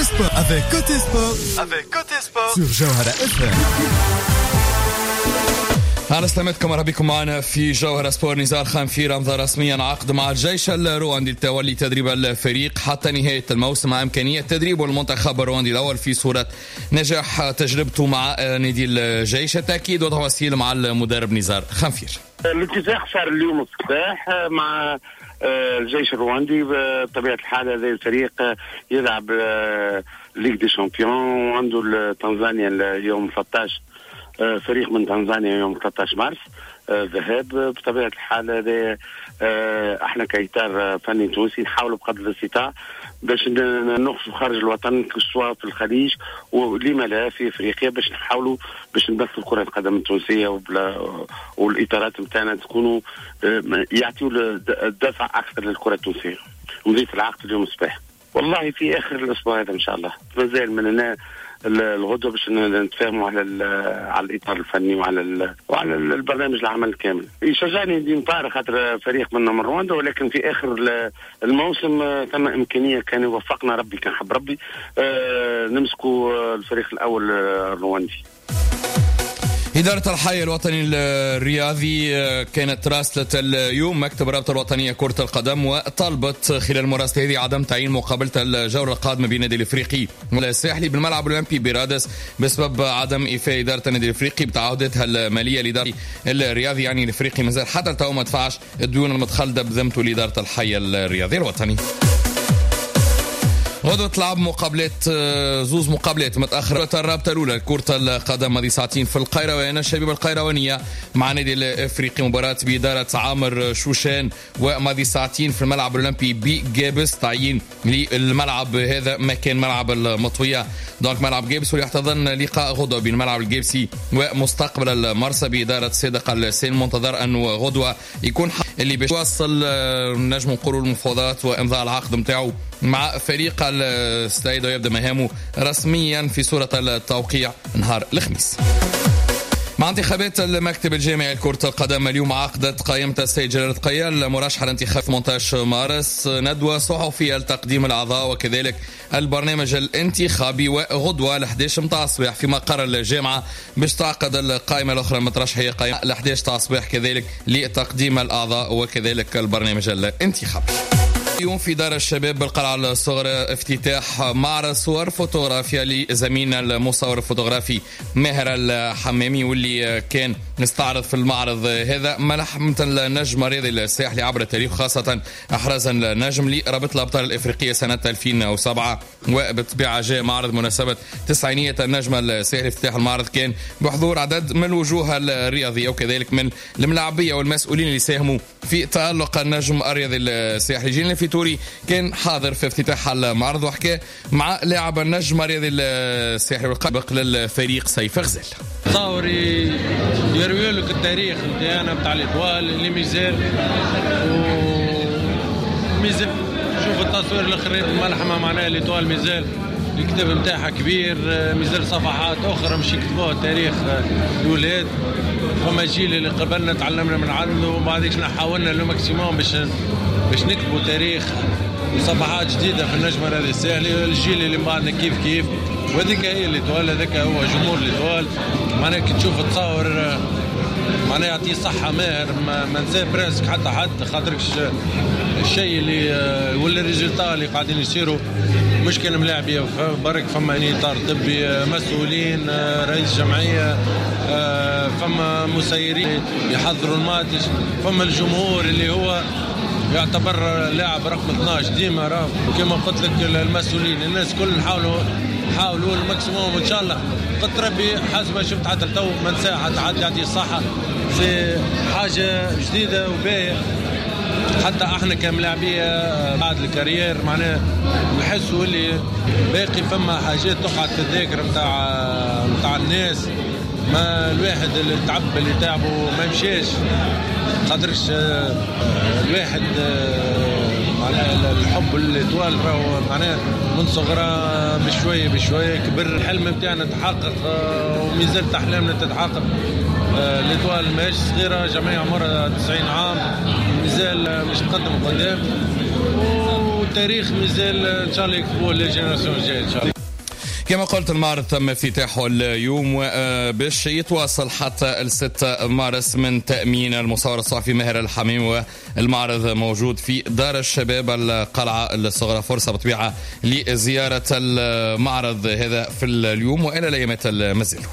sport avec Côté Sport sur جوهرة FM. أهلا سلامتكم، مرحبا بكم معنا في جوهرة سبور. نزار خنفير أمضى رسميا عقد مع الجيش الرواندي لتولي تدريب الفريق حتى نهاية الموسم، مع إمكانية تدريب المنتخب الرواندي الأول في صورة نجاح تجربته مع نادي الجيش. التأكيد وتفاصيل مع المدرب نزار خنفير. الاتفاق صار اليوم الصباح مع الجيش الرواندي. بطبيعة الحال هذا الفريق يلعب ليغ دي شامبيون، وعنده تنزانيا اليوم 13 فريق من تنزانيا يوم 13 مارس ذهاب. بطبيعة الحال هذا احنا كإطار فني تونسي نحاولوا بقدر الاستطاعة باش نخرجوا خارج الوطن سواء في الخليج ولما لا في افريقيا، باش نحاولوا باش نبثوا كرة القدم التونسية والاطارات نتاعنا تكونوا يعطيوا الدفع اكثر للكرة التونسية. مضيف العقد اليوم الصباح والله في اخر الاسبوع هذا ان شاء الله. مازال من هنا الغدوه باش نتفاهموا على الاطار الفني وعلى البرنامج العمل الكامل. يشجعني دي نطار خاطر فريق منا من رواندا، ولكن في اخر الموسم ثم امكانيه كان يوفقنا ربي، كان حب ربي نمسكوا الفريق الاول الرواندي. إدارة الحي الوطني الرياضي كانت راسلة اليوم مكتب الرابطة الوطنية كرة القدم، وطالبت خلال المراسلة هذه عدم تعيين مقابلة الجولة القادمة بين النادي الإفريقي والساحلي بالملعب الأولمبي برادس بسبب عدم إيفاء إدارة النادي الإفريقي بتعهداتها المالية. الإداري الرياضي يعني الإفريقي مازال حتى التو ما دفعش الديون المتخلدة بذمته لإدارة الحي الرياضي الوطني. غدوة تلعب مقابلات زوز مقابلات متأخرة الرابطة الأولى كرة القدم هذه ساعتين في القيروان. الشباب القيروانية مع نادي الإفريقي مباراة بإدارة عامر شوشان، وماضي ساعتين في الملعب الأولمبي بجابس. تعيين للملعب هذا مكان ملعب المطوية، دونك ملعب جابس، ويحتضن لقاء غدوة بين الملعب الجابسي ومستقبل المرسى بإدارة صادق السين. منتظر أنه غدوة يكون اللي بيوصل نجم نقولوا المفاوضات وإمضاء العقد متاعه مع فريق السلايدو، يبدأ مهامه رسميا في صورة التوقيع نهار الخميس. مع انتخابات المكتب الجامعي لكرة القدم اليوم عقدت قائمة السيد جلال قيال مرشح لانتخاب 18 مارس ندوة صحفية لتقديم الأعضاء وكذلك البرنامج الانتخابي، وغدوة ل11 متاع الصباح في مقر الجامعة باش تعقد القائمة الأخرى المترشحة قائمة ل11 متاع الصباح كذلك لتقديم الأعضاء وكذلك البرنامج الانتخابي. اليوم في دار الشباب بالقلعة الصغرى افتتاح معرض صور فوتوغرافيا لزميلنا المصور الفوتوغرافي ماهر الحمامي، واللي كان نستعرض في المعرض هذا ملحمة النجم الرياضي الساحلي عبر التاريخ، خاصة أحرز النجم لرابطة الأبطال الإفريقية سنة 2007. وبالطبيعة جاء معرض مناسبة 90 النجم الساحلي. افتتاح المعرض كان بحضور عدد من الوجوه الرياضية وكذلك من الملاعبية والمسؤولين اللي ساهموا في تألق النجم الرياضي الساحلي. جيل فيتوري كان حاضر في افتتاح المعرض وحكى مع لاعب النجم الرياضي الساحلي والقابق للفريق سيف غزال. تصوري يروي لك التاريخ نتاعنا بتاع الإطوال اللي ميزال شوف التصوير الاخرين الملحمه معناها الإطوال ميزال الكتاب نتاعها كبير، مازال صفحات اخرى مش يكتبوها تاريخ الولاد. فما الجيل اللي قبلنا تعلمنا من عنده، وبعديك حاولنا لو ماكسيموم باش نكتبوا تاريخ وصفحات جديده في النجم الرياضي الساحلي. الجيل اللي بعدنا كيف وهذيك هي الإطوال، هذاك هو جمهور الإطوال. معناها كي تشوف تصور معناها يعطيه صحه ماهر، ما نسى براسك حتى حد خاطركش الشيء اللي ولا الريزلتا اللي قاعدين يصيروا مش كان ملاعبيه برك. فما اطار طبي، مسؤولين، رئيس جمعيه، فما مسيرين يحضروا الماتش، فما الجمهور اللي هو يعتبر لاعب رقم 12 ديما راه كما قلت لك. المسؤولين الناس كل حاولوا الماكسيموم ان شاء الله. قلت ربي حسب ما شفت حتى تو من ساعه حتى يعطي الصحه في حاجه جديده وباهيه. حتى احنا كملاعبيه بعد الكارير معناه نحسوا اللي باقي فما حاجات تقعد في الذاكره نتاع الناس. ما الواحد اللي تعب اللي تعبه ما يمشيش خاطرش الواحد معناها الحب الإطوال راهو معناه من صغرى بشوية كبر. الحلم نتاعنا تحقق ومازالت أحلامنا تتحقق. الإطوال ماهيش صغيرة، جمعية عمرها 90 عام، مازال مش تقدم قدام، والتاريخ مازال إن شاء الله يكتبوه للجينيراسيون الجاية إن شاء الله. كما قلت المعرض تم افتتاحه اليوم باش يتواصل حتى 6 مارس من تأمين المصور الصحفي ماهر الحميم. والمعرض موجود في دار الشباب القلعة الصغرى. فرصة بطبيعة لزيارة المعرض هذا في اليوم وإلى الأيامات المزيل.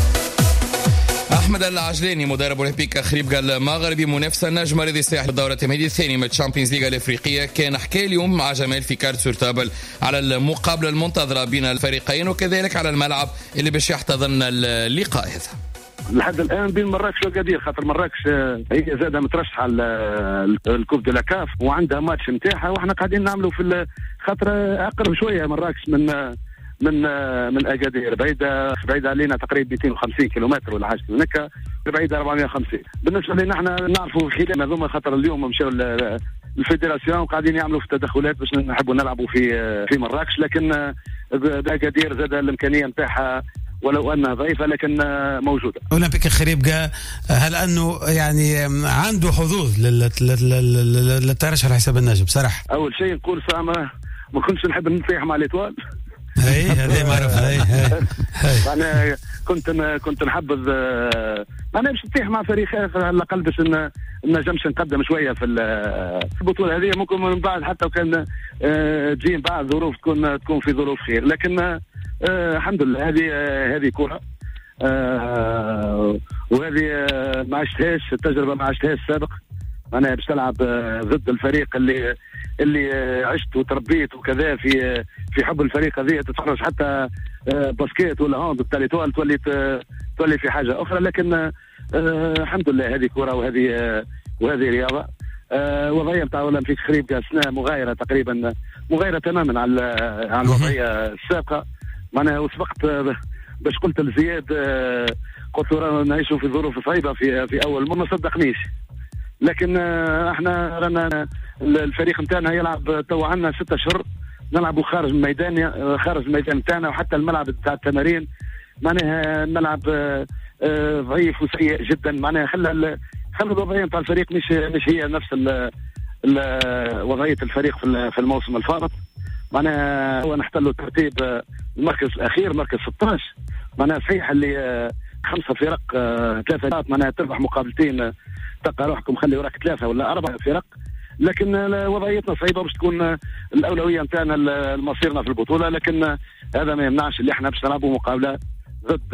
أحمد العجلاني مدرب أولمبيك خريبكا المغربي منافس النجم الذي سيحضر الدورة التمهيدية الثانية من الشامبيونز ليغا الأفريقية كان حكى اليوم مع جمال في كارت سور تابل على المقابلة المنتظرة بين الفريقين وكذلك على الملعب اللي باش يحتضن اللقاء هذا. لحد الان بين مراكش وأكادير، خاطر مراكش هي زاده مترشحه على الكوب دو لا كاف وعندها ماتش نتاعها، واحنا قاعدين نعملوا في خاطر اقرب شويه مراكش من أكادير، بعيدة علينا تقريبا 250 كيلومتر ولا حاجه هناك، بعيدة 450. بالنسبه لنا احنا نعرفوا خلال هذوما خاطر اليوم مشاو الفيدراسيون وقاعدين يعملوا في تدخلات باش نحبوا نلعبوا في مراكش، لكن أكادير زاد الامكانيه نتاعها ولو انها ضعيفه لكن موجوده. اولمبيك خريبكا هل انه يعني عنده حظوظ للترشح على حساب النجم؟ صراحه اول شيء نقول سامة ما كنتش نحب نطيح مع الإطوال. هذه معروفه. انا كنت نحبذ انا باش نطيح مع فريق على الاقل باش نجمش نقدم شويه في البطوله هذه. ممكن من بعد حتى وكان تجي بعد ظروف تكون في ظروف خير، لكن الحمد لله هذه كره وهذه ما عشتهاش التجربه، ما عشتهاش سابق. انا باش تلعب ضد الفريق اللي عشت وتربيت وكذا في حب الفريق هذه، تتفرج حتى باسكيت ولا هاند بالتالي تولي في حاجه اخرى. لكن الحمد لله هذه كره وهذه رياضه. وضعيه نتاع اولمبيك خريبكا سنه مغايره تقريبا، مغايره تماما على الوضعيه السابقه. معناها وسبقت باش قلت لزياد قلت له نعيشوا في ظروف صعيبه في اول ما صدقنيش، لكن احنا رانا الفريق نتاعنا يلعب تو عندنا 6 أشهر نلعبوا خارج الميدان نتاعنا، وحتى الملعب نتاع التمارين معناها الملعب ضعيف وسيء جدا. معناها خلى الوضعيه نتاع الفريق مش هي نفس وضعيه الفريق في الموسم الفارط. معناها هو نحتلوا ترتيب المركز الاخير مركز 16. معناها صحيح اللي 5 فرق 3 معناها تربح مقابلتين تلقى روحكم خلي وراك 3 ولا 4 فرق، لكن وضعيتنا صعيبه باش تكون الاولويه نتاعنا لمصيرنا في البطوله. لكن هذا ما يمنعش اللي احنا باش نلعبوا مقابله ضد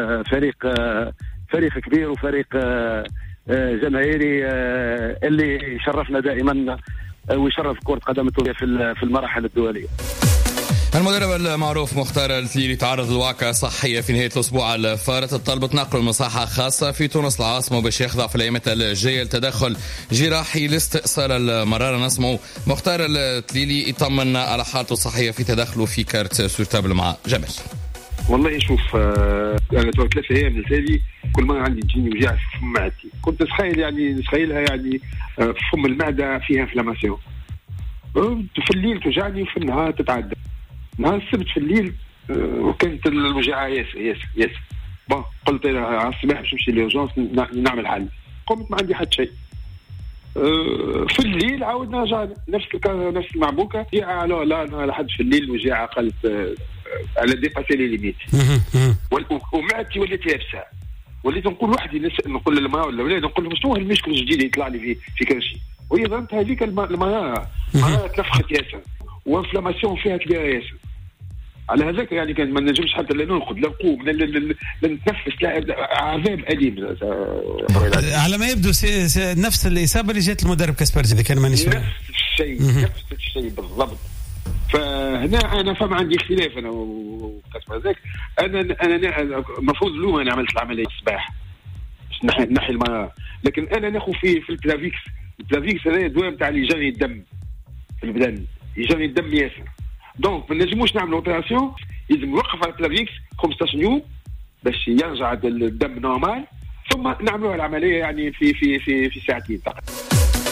فريق كبير وفريق جماهيري اللي يشرفنا دائما ويشرف كرة قدم التونسية في المراحل الدولية. المدرب المعروف مختار التليلي تعرض لوعكة صحية في نهاية الأسبوع الفارط، طلبت نقله لمصحة خاصة في تونس العاصمة باش يخضع في الأيامات الجاية لتدخل جراحي لاستئصال المرارة. نسمعوا مختار التليلي يطمن على حالته الصحية في تدخله في كارت سور تابل مع جمال. والله شوف انا 3 ايام التالي كل ما عندي تجيني وجع في فم معدتي، كنت نتخيلها يعني فم المعده فيها انفلاماسيون. في الليل توجعني وفي النهار تتعدى. نهار السبت في الليل وكانت الوجاعه ياسر بون قلت على الصباح باش نمشي ليرجونس نعمل حل. قمت ما عندي حتى شيء. في الليل عاودنا رجعنا نفس المعبوكه. لا لحد في الليل الوجاعه قلت على ديباسي لي ليميت، ومعدتي ولات يابسه. وليت نقول وحدي نقول للمراه ولا الاولاد نقول لهم شنو هالمشكل الجديد اللي يطلع لي في كرشي، وهي ظنت هذيك المراه تنفخت ياسر وانفلاماسيون فيها كبيره ياسر. على هذاك يعني كان ما نجمش حتى لا نرقد لا نقوم لا نتنفس، لا عذاب اليم. على ما يبدو نفس الاصابه اللي جات المدرب كاسبرزي اللي كان مانيش نفس الشيء بالضبط. فهنا انا فما عندي اختلاف انا وكاسبرزي. انا المفروض اليوم انا عملت العمليه الصباح نحي المراه، لكن انا ناخذ في البلافيكس هذا دواء نتاع اللي يجري الدم في البدن، يجري الدم ياسر. دونك ما نجموش نعملوا اوبيراسيون، لازم نوقف على البلافيكس 15 يوم باش يرجع الدم نورمال، ثم نعملوا العمليه يعني في ساعتين فقط.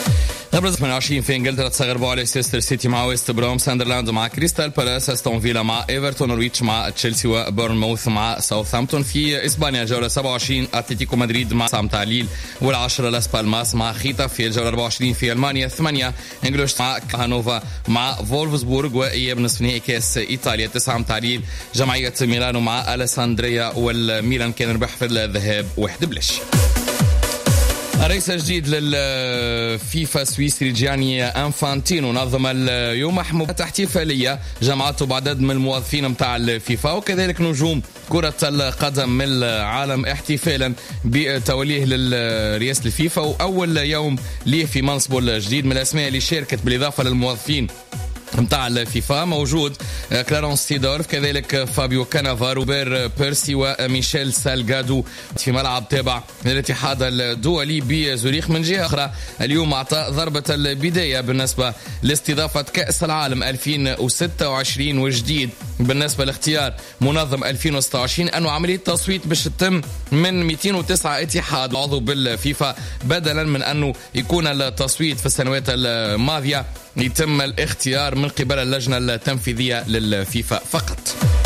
ابرز 28 في انجلترا تصغروا على ليستر سيتي مع ويست بروم، ساندرلاند مع كريستال بالاس، استون فيلا مع ايفرتون، نورويتش مع تشيلسي، وبورنموث مع ساوثهامبتون. في اسبانيا الجوله 27 اتلتيكو مدريد مع سام تعليل، وال10 لاس بالماس مع خيطاف. في الجوله 24 في المانيا 8 انجلوش مع هانوفا مع فولفسبورغ، واياب نصف نهائي كاس ايطاليا 9 تعليل جمعيه ميلانو مع اليساندريا، والميلان كان ربح في الذهاب 1-0. الرئيس الجديد للفيفا السويسري جياني انفانتينو نظم اليوم حملة احتفالية جمعته بعدد من الموظفين متاع الفيفا وكذلك نجوم كرة القدم من العالم احتفالا بتوليه لرئاسة الفيفا، وأول يوم ليه في منصبه الجديد. من الأسماء اللي شاركت بالإضافة للموظفين متاع الفيفا موجود كلارنس سيدورف، كذلك فابيو كانافارو، بير بيرسي، وميشيل سالغادو في ملعب تابع للاتحاد الدولي بزوريخ. من جهة أخرى اليوم أعطى ضربة البداية بالنسبة لاستضافة كأس العالم 2026 وجديد بالنسبة لاختيار منظم 2026 أنه عملية تصويت باش تتم من 209 اتحاد عضو بالفيفا، بدلا من أنه يكون التصويت في السنوات الماضية يتم الاختيار من قبل اللجنة التنفيذية للفيفا فقط.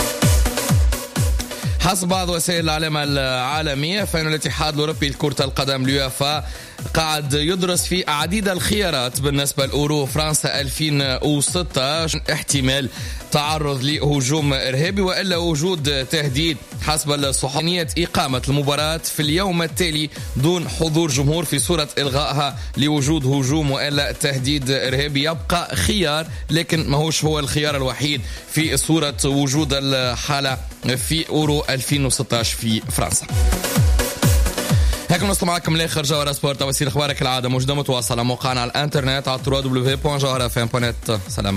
حسب بعض وسائل الإعلام العالمية فإن الاتحاد الأوروبي لكرة القدم اليوفا قاعد يدرس في عديد الخيارات بالنسبة لأورو فرنسا 2016، احتمال تعرض لهجوم إرهابي وإلا وجود تهديد حسب الصحفية إقامة المباراة في اليوم التالي دون حضور جمهور في صورة إلغائها لوجود هجوم وإلا تهديد إرهابي. يبقى خيار لكن ما هوش هو الخيار الوحيد في صورة وجود الحالة في أورو 2016 في فرنسا. هيك نوصل معكم لاخر جوهرة سبورت. توصيل اخبارك العاده موجوده متواصله موقعنا على الانترنت على www.jawharafm.net. سلام.